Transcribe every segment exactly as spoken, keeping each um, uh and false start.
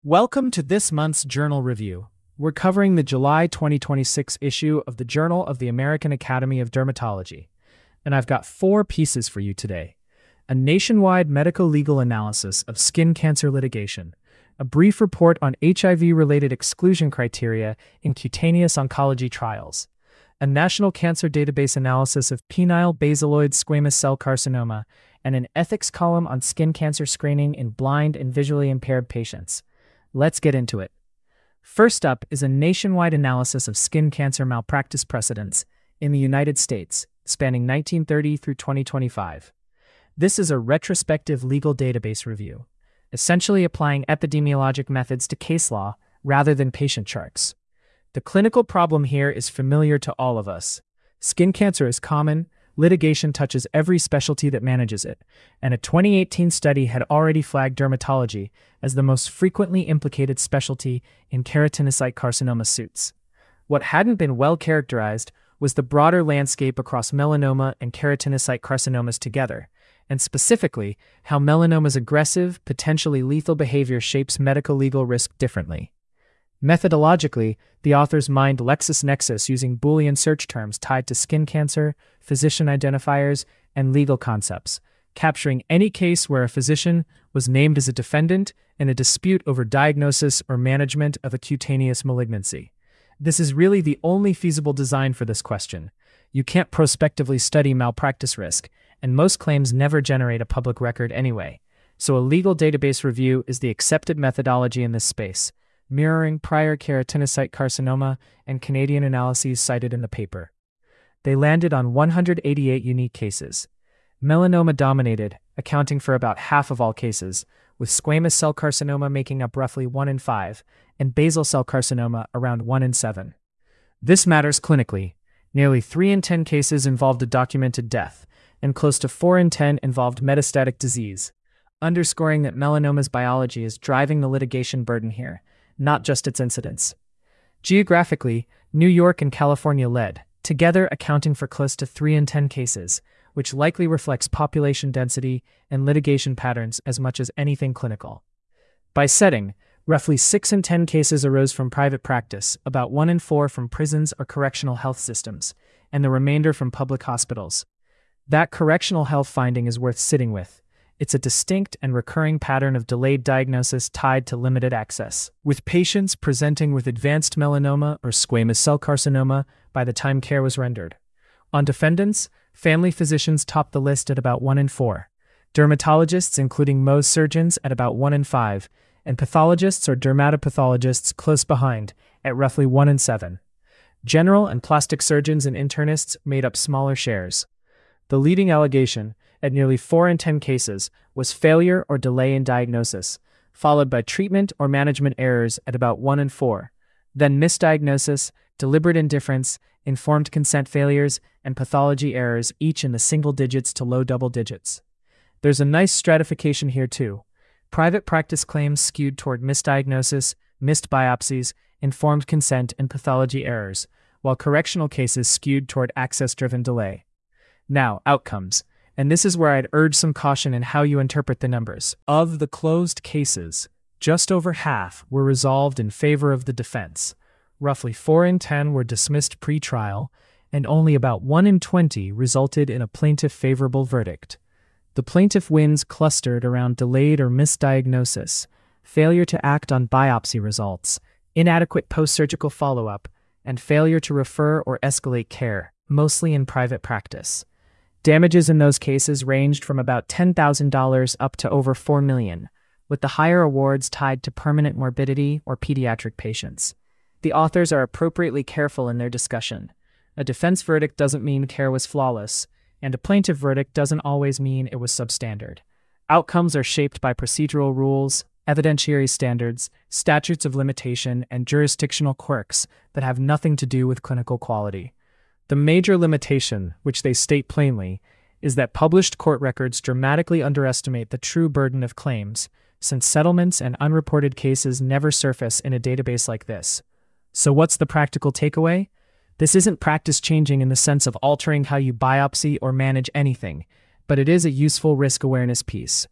Welcome to this month's Journal Review. We're covering the July twenty twenty-six issue of the Journal of the American Academy of Dermatology, and I've got four pieces for you today. A nationwide medico-legal analysis of skin cancer litigation, a brief report on H I V-related exclusion criteria in cutaneous oncology trials, a national cancer database analysis of penile basaloid squamous cell carcinoma, and an ethics column on skin cancer screening in blind and visually impaired patients. Let's get into it. First up is a nationwide analysis of skin cancer malpractice precedents in the United States, spanning nineteen thirty through twenty twenty-five. This is a retrospective legal database review, essentially applying epidemiologic methods to case law rather than patient charts. The clinical problem here is familiar to all of us. Skin cancer is common, litigation touches every specialty that manages it, and a twenty eighteen study had already flagged dermatology as the most frequently implicated specialty in keratinocyte carcinoma suits. What hadn't been well characterized was the broader landscape across melanoma and keratinocyte carcinomas together, and specifically how melanoma's aggressive, potentially lethal behavior shapes medico-legal risk differently. Methodologically, the authors mined LexisNexis using Boolean search terms tied to skin cancer, physician identifiers, and legal concepts, capturing any case where a physician was named as a defendant in a dispute over diagnosis or management of a cutaneous malignancy. This is really the only feasible design for this question. You can't prospectively study malpractice risk, and most claims never generate a public record anyway. So a legal database review is the accepted methodology in this space, mirroring prior keratinocyte carcinoma and Canadian analyses cited in the paper. They landed on one hundred eighty-eight unique cases. Melanoma dominated, accounting for about half of all cases, with squamous cell carcinoma making up roughly one in five, and basal cell carcinoma around one in seven. This matters clinically. Nearly three in ten cases involved a documented death, and close to four in ten involved metastatic disease, underscoring that melanoma's biology is driving the litigation burden here, not just its incidence. Geographically, New York and California led, together accounting for close to three in ten cases, which likely reflects population density and litigation patterns as much as anything clinical. By setting, roughly six in ten cases arose from private practice, about one in four from prisons or correctional health systems, and the remainder from public hospitals. That correctional health finding is worth sitting with. It's a distinct and recurring pattern of delayed diagnosis tied to limited access, with patients presenting with advanced melanoma or squamous cell carcinoma by the time care was rendered. On defendants, family physicians topped the list at about one in four, dermatologists including Mohs surgeons at about one in five, and pathologists or dermatopathologists close behind at roughly one in seven. General and plastic surgeons and internists made up smaller shares. The leading allegation, at nearly four in ten cases, was failure or delay in diagnosis, followed by treatment or management errors at about one in four, then misdiagnosis, deliberate indifference, informed consent failures, and pathology errors, each in the single digits to low double digits. There's a nice stratification here too. Private practice claims skewed toward misdiagnosis, missed biopsies, informed consent, and pathology errors, while correctional cases skewed toward access-driven delay. Now, outcomes. And this is where I'd urge some caution in how you interpret the numbers. Of the closed cases, just over half were resolved in favor of the defense. Roughly four in ten were dismissed pre-trial, and only about one in twenty resulted in a plaintiff-favorable verdict. The plaintiff wins clustered around delayed or misdiagnosis, failure to act on biopsy results, inadequate post-surgical follow-up, and failure to refer or escalate care, mostly in private practice. Damages in those cases ranged from about ten thousand dollars up to over four million dollars, with the higher awards tied to permanent morbidity or pediatric patients. The authors are appropriately careful in their discussion. A defense verdict doesn't mean care was flawless, and a plaintiff verdict doesn't always mean it was substandard. Outcomes are shaped by procedural rules, evidentiary standards, statutes of limitation, and jurisdictional quirks that have nothing to do with clinical quality. The major limitation, which they state plainly, is that published court records dramatically underestimate the true burden of claims, since settlements and unreported cases never surface in a database like this. So what's the practical takeaway? This isn't practice changing in the sense of altering how you biopsy or manage anything, but it is a useful risk awareness piece.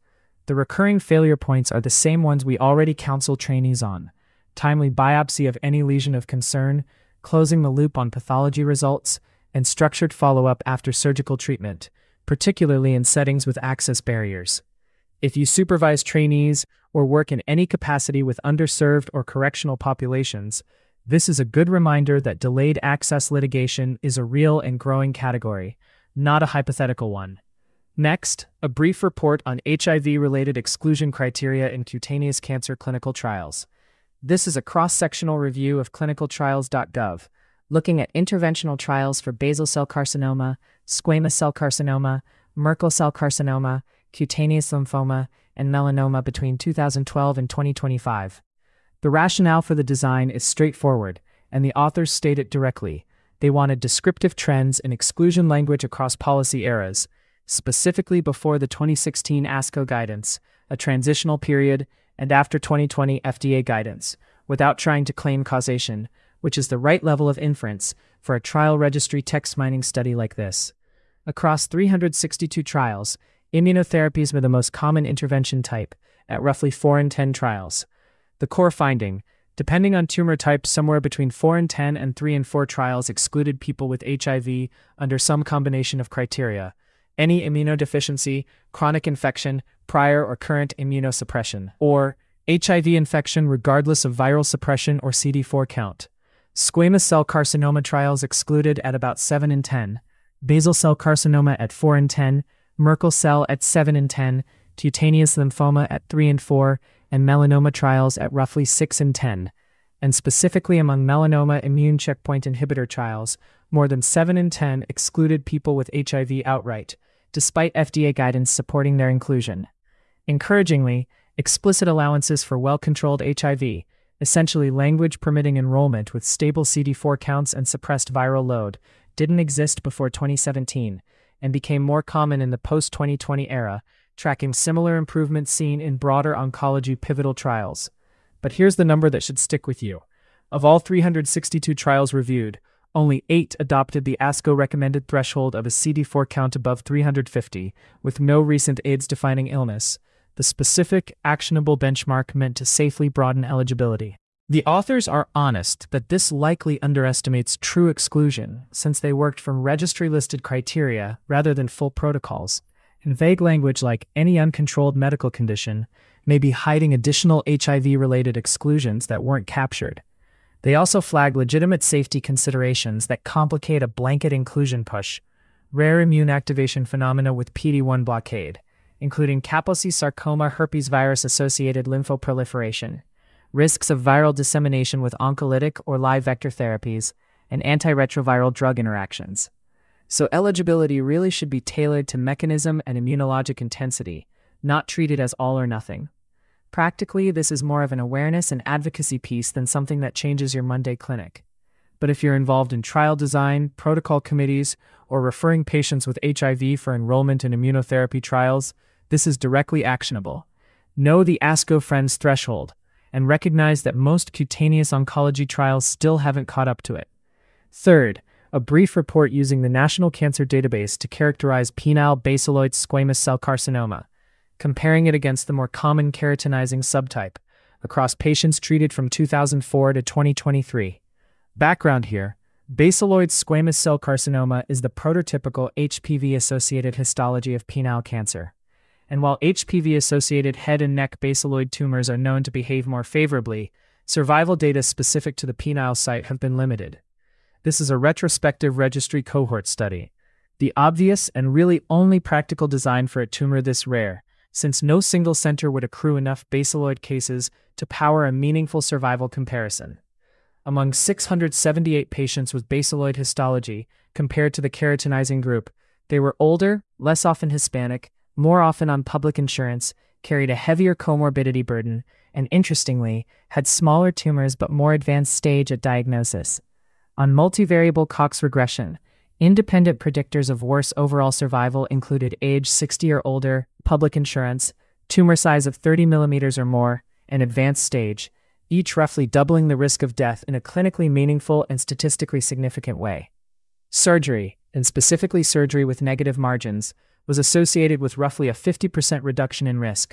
The recurring failure points are the same ones we already counsel trainees on: timely biopsy of any lesion of concern, closing the loop on pathology results, and structured follow-up after surgical treatment, particularly in settings with access barriers. If you supervise trainees or work in any capacity with underserved or correctional populations, this is a good reminder that delayed access litigation is a real and growing category, not a hypothetical one. Next, a brief report on H I V-related exclusion criteria in cutaneous cancer clinical trials. This is a cross-sectional review of clinical trials dot gov, looking at interventional trials for basal cell carcinoma, squamous cell carcinoma, Merkel cell carcinoma, cutaneous lymphoma, and melanoma between two thousand twelve and twenty twenty-five. The rationale for the design is straightforward, and the authors state it directly. They wanted descriptive trends in exclusion language across policy eras, specifically before the twenty sixteen ASCO guidance, a transitional period, and after twenty twenty F D A guidance, without trying to claim causation, which is the right level of inference for a trial registry text mining study like this. Across three hundred sixty-two trials, immunotherapies were the most common intervention type, at roughly four in ten trials. The core finding, depending on tumor type, somewhere between four in ten and three in four trials excluded people with H I V under some combination of criteria: any immunodeficiency, chronic infection, prior or current immunosuppression, or H I V infection regardless of viral suppression or C D four count. Squamous cell carcinoma trials excluded at about seven in ten, basal cell carcinoma at four in ten, Merkel cell at seven in ten, cutaneous lymphoma at three in four, and melanoma trials at roughly six in ten. And specifically among melanoma immune checkpoint inhibitor trials, more than seven in ten excluded people with H I V outright, despite F D A guidance supporting their inclusion. Encouragingly, explicit allowances for well-controlled H I V, essentially language permitting enrollment with stable C D four counts and suppressed viral load, didn't exist before twenty seventeen, and became more common in the post twenty twenty era, tracking similar improvements seen in broader oncology pivotal trials. But here's the number that should stick with you. Of all three hundred sixty-two trials reviewed, only eight adopted the ASCO recommended threshold of a C D four count above three hundred fifty, with no recent AIDS-defining illness, the specific, actionable benchmark meant to safely broaden eligibility. The authors are honest that this likely underestimates true exclusion, since they worked from registry-listed criteria rather than full protocols, and vague language like any uncontrolled medical condition may be hiding additional H I V-related exclusions that weren't captured. They also flag legitimate safety considerations that complicate a blanket inclusion push: rare immune activation phenomena with P D one blockade, including Kaposi sarcoma herpes virus-associated lymphoproliferation, risks of viral dissemination with oncolytic or live vector therapies, and antiretroviral drug interactions. So eligibility really should be tailored to mechanism and immunologic intensity, not treated as all or nothing. Practically, this is more of an awareness and advocacy piece than something that changes your Monday clinic. But if you're involved in trial design, protocol committees, or referring patients with H I V for enrollment in immunotherapy trials, this is directly actionable. Know the ASCO Friends threshold, and recognize that most cutaneous oncology trials still haven't caught up to it. Third, a brief report using the National Cancer Database to characterize penile basaloid squamous cell carcinoma, comparing it against the more common keratinizing subtype across patients treated from two thousand four to twenty twenty-three. Background here: basaloid squamous cell carcinoma is the prototypical H P V-associated histology of penile cancer. And while H P V-associated head and neck basaloid tumors are known to behave more favorably, survival data specific to the penile site have been limited. This is a retrospective registry cohort study, the obvious and really only practical design for a tumor this rare, since no single center would accrue enough basaloid cases to power a meaningful survival comparison. Among six hundred seventy-eight patients with basaloid histology, compared to the keratinizing group, they were older, less often Hispanic, more often on public insurance, carried a heavier comorbidity burden, and interestingly, had smaller tumors but more advanced stage at diagnosis. On multivariable Cox regression, independent predictors of worse overall survival included age sixty or older, public insurance, tumor size of thirty millimeters or more, and advanced stage, each roughly doubling the risk of death in a clinically meaningful and statistically significant way. Surgery, and specifically surgery with negative margins, was associated with roughly a fifty percent reduction in risk,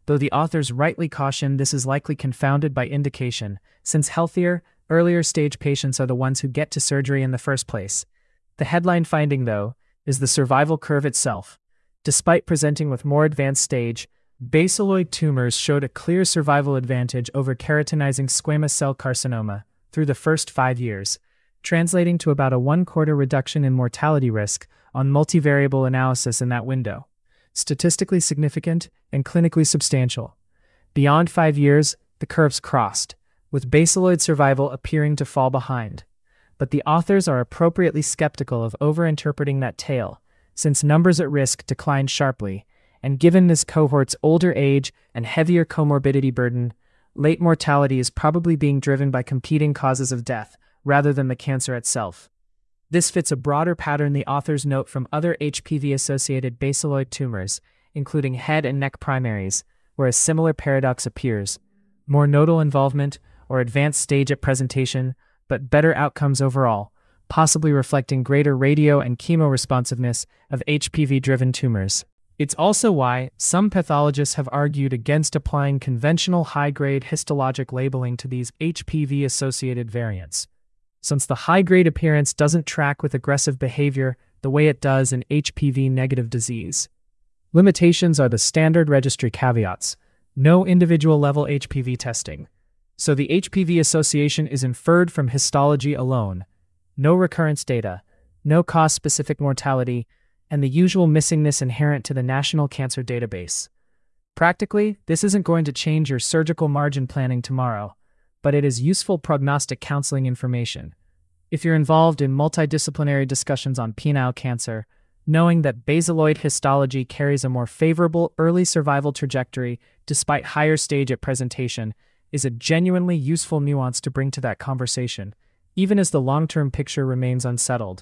though the authors rightly caution this is likely confounded by indication, since healthier, earlier stage patients are the ones who get to surgery in the first place. The headline finding, though, is the survival curve itself. Despite presenting with more advanced stage, basaloid tumors showed a clear survival advantage over keratinizing squamous cell carcinoma through the first five years, translating to about a one-quarter reduction in mortality risk on multivariable analysis in that window. Statistically significant and clinically substantial. Beyond five years, the curves crossed, with basaloid survival appearing to fall behind. But the authors are appropriately skeptical of overinterpreting that tale, since numbers at risk declined sharply, and given this cohort's older age and heavier comorbidity burden, late mortality is probably being driven by competing causes of death rather than the cancer itself. This fits a broader pattern the authors note from other H P V-associated basaloid tumors, including head and neck primaries, where a similar paradox appears: more nodal involvement or advanced stage at presentation, but better outcomes overall, possibly reflecting greater radio and chemoresponsiveness of H P V-driven tumors. It's also why some pathologists have argued against applying conventional high-grade histologic labeling to these H P V-associated variants, since the high-grade appearance doesn't track with aggressive behavior the way it does in H P V-negative disease. Limitations are the standard registry caveats: no individual-level H P V testing, so the H P V association is inferred from histology alone, no recurrence data, no cause-specific mortality, and the usual missingness inherent to the National Cancer Database. Practically, this isn't going to change your surgical margin planning tomorrow, but it is useful prognostic counseling information. If you're involved in multidisciplinary discussions on penile cancer, knowing that basaloid histology carries a more favorable early survival trajectory despite higher stage at presentation is a genuinely useful nuance to bring to that conversation, even as the long-term picture remains unsettled.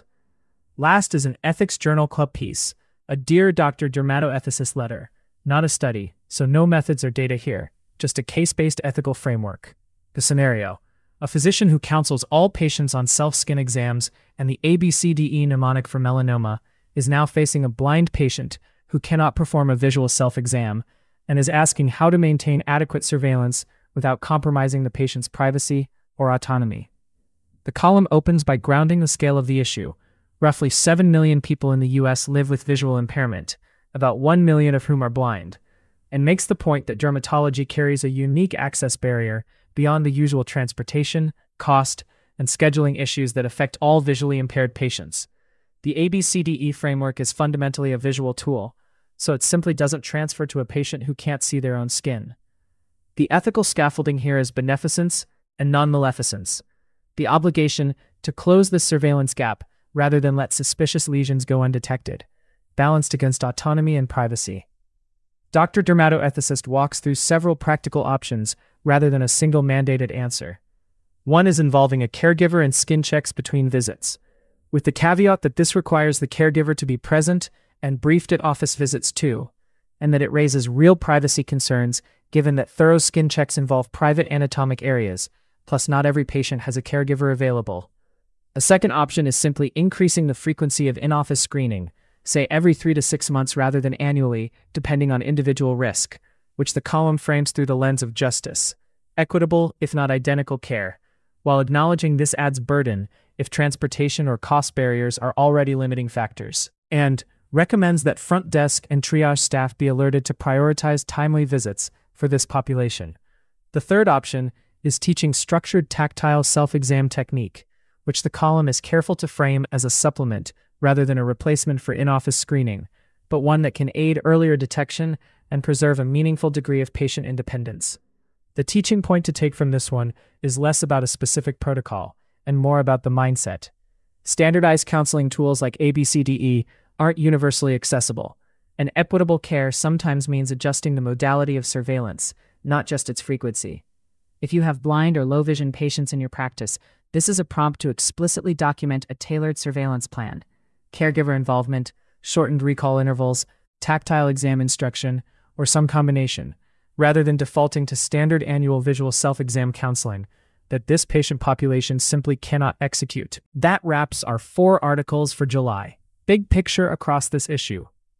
Last is an Ethics Journal Club piece, a Dear Doctor Dermatoethicist letter, not a study, so no methods or data here, just a case-based ethical framework. The scenario: a physician who counsels all patients on self-skin exams and the A B C D E mnemonic for melanoma is now facing a blind patient who cannot perform a visual self-exam and is asking how to maintain adequate surveillance without compromising the patient's privacy or autonomy. The column opens by grounding the scale of the issue. Roughly seven million people in the U S live with visual impairment, about one million of whom are blind, and makes the point that dermatology carries a unique access barrier beyond the usual transportation, cost, and scheduling issues that affect all visually impaired patients. The A B C D E framework is fundamentally a visual tool, so it simply doesn't transfer to a patient who can't see their own skin. The ethical scaffolding here is beneficence and non-maleficence, the obligation to close this surveillance gap rather than let suspicious lesions go undetected, balanced against autonomy and privacy. Doctor Dermatoethicist walks through several practical options rather than a single mandated answer. One is involving a caregiver and skin checks between visits, with the caveat that this requires the caregiver to be present and briefed at office visits too, and that it raises real privacy concerns given that thorough skin checks involve private anatomic areas, plus not every patient has a caregiver available. A second option is simply increasing the frequency of in-office screening, say every three to six months rather than annually, depending on individual risk, which the column frames through the lens of justice, equitable, if not identical care, while acknowledging this adds burden if transportation or cost barriers are already limiting factors, and recommends that front desk and triage staff be alerted to prioritize timely visits for this population. The third option is teaching structured tactile self-exam technique, which the column is careful to frame as a supplement rather than a replacement for in-office screening, but one that can aid earlier detection and preserve a meaningful degree of patient independence. The teaching point to take from this one is less about a specific protocol and more about the mindset. Standardized counseling tools like A B C D E aren't universally accessible, and equitable care sometimes means adjusting the modality of surveillance, not just its frequency. If you have blind or low-vision patients in your practice, this is a prompt to explicitly document a tailored surveillance plan: caregiver involvement, shortened recall intervals, tactile exam instruction, or some combination, rather than defaulting to standard annual visual self-exam counseling that this patient population simply cannot execute. That wraps our four articles for July. Big picture across this issue.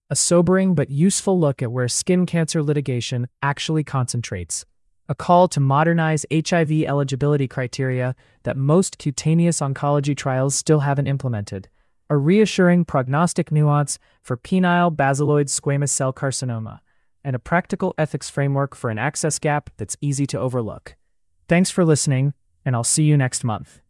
A sobering but useful look at where skin cancer litigation actually concentrates. A call to modernize H I V eligibility criteria that most cutaneous oncology trials still haven't implemented. A reassuring prognostic nuance for penile basaloid squamous cell carcinoma. And a practical ethics framework for an access gap that's easy to overlook. Thanks for listening, and I'll see you next month.